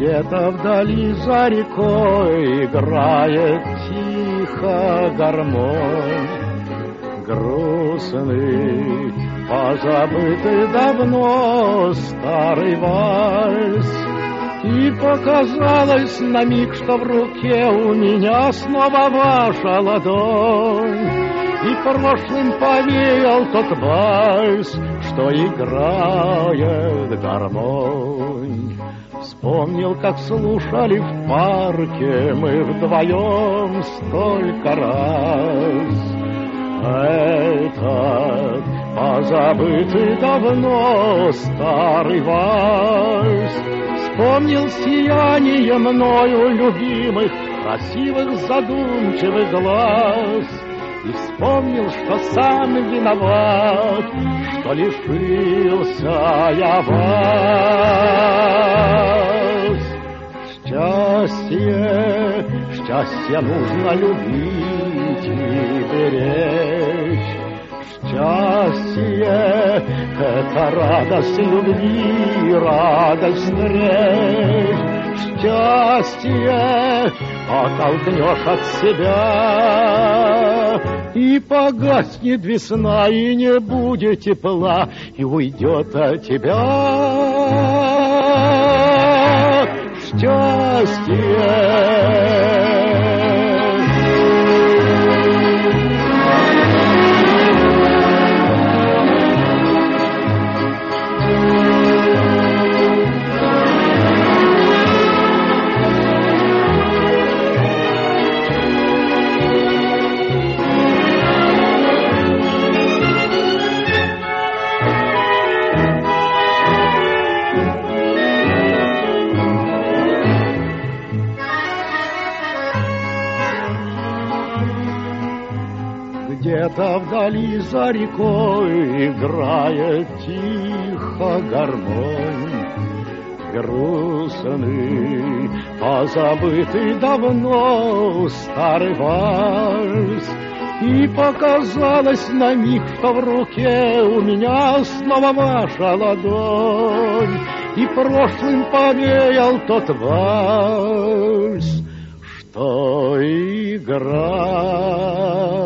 Где-то вдали за рекой играет тихо гармонь. Грустный, позабытый давно старый вальс. И показалось на миг, что в руке у меня снова ваша ладонь. И прошлым повеял тот вальс, что играет гармонь. Вспомнил, как слушали в парке мы вдвоем столько раз. Этот позабытый давно старый вальс. Вспомнил сияние мною любимых, красивых задумчивых глаз. И вспомнил, что сам виноват, что лишился я вас. Счастье нужно любить и беречь. Счастье — это радость любви, радость встреч. Счастье оттолкнешь от себя, и погаснет весна, и не будет тепла, и уйдет от тебя счастье. Где-то вдали за рекой играет тихо гармонь. Грустный, позабытый давно старый вальс. И показалось на миг, что в руке у меня снова ваша ладонь. И прошлым повеял тот вальс, что играет